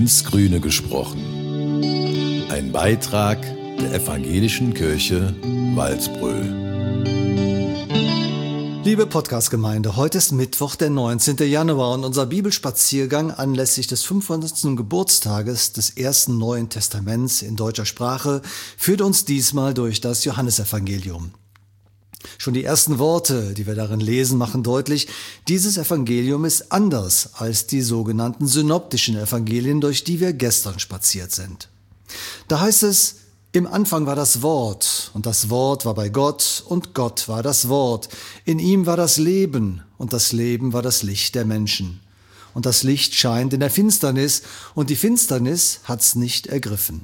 ins Grüne gesprochen. Ein Beitrag der Evangelischen Kirche Walsbröl. Liebe Podcast-Gemeinde, heute ist Mittwoch, der 19. Januar und unser Bibelspaziergang anlässlich des 500. Geburtstages des ersten Neuen Testaments in deutscher Sprache führt uns diesmal durch das Johannesevangelium. Schon die ersten Worte, die wir darin lesen, machen deutlich, dieses Evangelium ist anders als die sogenannten synoptischen Evangelien, durch die wir gestern spaziert sind. Da heißt es: Im Anfang war das Wort, und das Wort war bei Gott, und Gott war das Wort. In ihm war das Leben, und das Leben war das Licht der Menschen. Und das Licht scheint in der Finsternis, und die Finsternis hat's nicht ergriffen.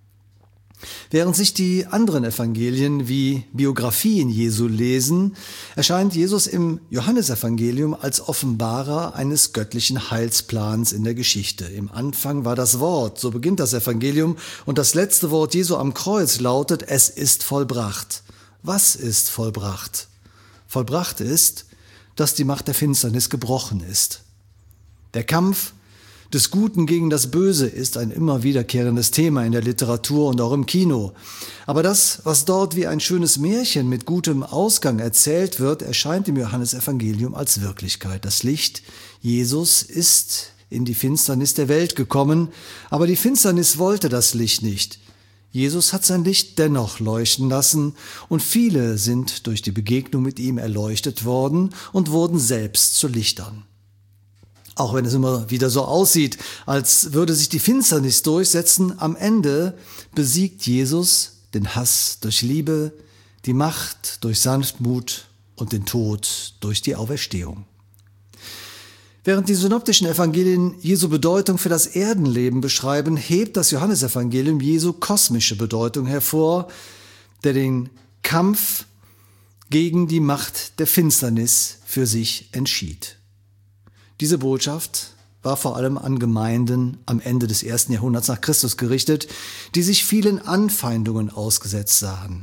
Während sich die anderen Evangelien wie Biografien Jesu lesen, erscheint Jesus im Johannesevangelium als Offenbarer eines göttlichen Heilsplans in der Geschichte. Im Anfang war das Wort, so beginnt das Evangelium, und das letzte Wort Jesu am Kreuz lautet: Es ist vollbracht. Was ist vollbracht? Vollbracht ist, dass die Macht der Finsternis gebrochen ist. Der Kampf des Guten gegen das Böse ist ein immer wiederkehrendes Thema in der Literatur und auch im Kino. Aber das, was dort wie ein schönes Märchen mit gutem Ausgang erzählt wird, erscheint im Johannesevangelium als Wirklichkeit. Das Licht Jesus ist in die Finsternis der Welt gekommen, aber die Finsternis wollte das Licht nicht. Jesus hat sein Licht dennoch leuchten lassen, und viele sind durch die Begegnung mit ihm erleuchtet worden und wurden selbst zu Lichtern. Auch wenn es immer wieder so aussieht, als würde sich die Finsternis durchsetzen, am Ende besiegt Jesus den Hass durch Liebe, die Macht durch Sanftmut und den Tod durch die Auferstehung. Während die synoptischen Evangelien Jesu Bedeutung für das Erdenleben beschreiben, hebt das Johannesevangelium Jesu kosmische Bedeutung hervor, der den Kampf gegen die Macht der Finsternis für sich entschied. Diese Botschaft war vor allem an Gemeinden am Ende des 1. Jahrhunderts nach Christus gerichtet, die sich vielen Anfeindungen ausgesetzt sahen.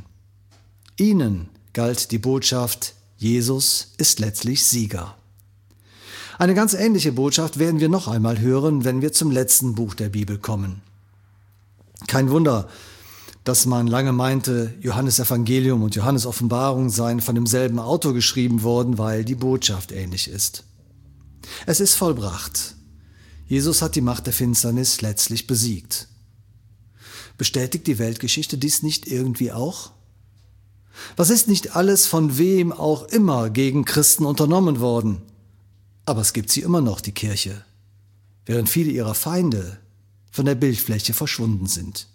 Ihnen galt die Botschaft: Jesus ist letztlich Sieger. Eine ganz ähnliche Botschaft werden wir noch einmal hören, wenn wir zum letzten Buch der Bibel kommen. Kein Wunder, dass man lange meinte, Johannesevangelium und Johannesoffenbarung seien von demselben Autor geschrieben worden, weil die Botschaft ähnlich ist. Es ist vollbracht. Jesus hat die Macht der Finsternis letztlich besiegt. Bestätigt die Weltgeschichte dies nicht irgendwie auch? Was ist nicht alles von wem auch immer gegen Christen unternommen worden? Aber es gibt sie immer noch, die Kirche, während viele ihrer Feinde von der Bildfläche verschwunden sind.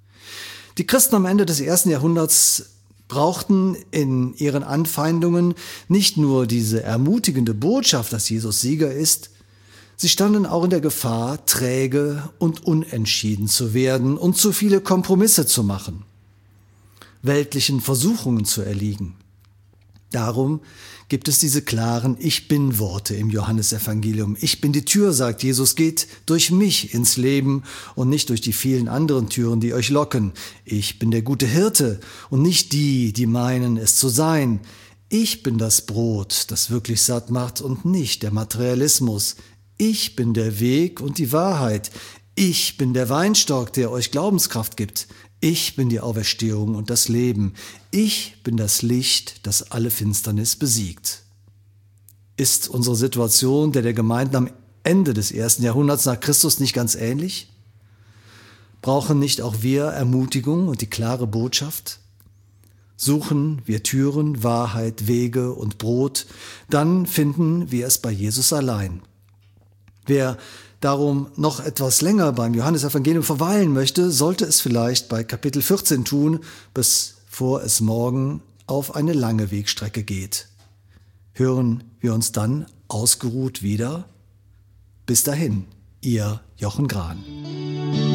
Die Christen am Ende des 1. Jahrhunderts brauchten in ihren Anfeindungen nicht nur diese ermutigende Botschaft, dass Jesus Sieger ist, sie standen auch in der Gefahr, träge und unentschieden zu werden und zu viele Kompromisse zu machen, weltlichen Versuchungen zu erliegen. Darum gibt es diese klaren Ich-Bin-Worte im Johannesevangelium. Ich bin die Tür, sagt Jesus, geht durch mich ins Leben und nicht durch die vielen anderen Türen, die euch locken. Ich bin der gute Hirte und nicht die, die meinen, es zu sein. Ich bin das Brot, das wirklich satt macht, und nicht der Materialismus. Ich bin der Weg und die Wahrheit. Ich bin der Weinstock, der euch Glaubenskraft gibt. Ich bin die Auferstehung und das Leben. Ich bin das Licht, das alle Finsternis besiegt. Ist unsere Situation der Gemeinden am Ende des 1. Jahrhunderts nach Christus nicht ganz ähnlich? Brauchen nicht auch wir Ermutigung und die klare Botschaft? Suchen wir Türen, Wahrheit, Wege und Brot, dann finden wir es bei Jesus allein. Wer darum noch etwas länger beim Johannesevangelium verweilen möchte, sollte es vielleicht bei Kapitel 14 tun, bevor es morgen auf eine lange Wegstrecke geht. Hören wir uns dann ausgeruht wieder? Bis dahin, Ihr Jochen Grahn.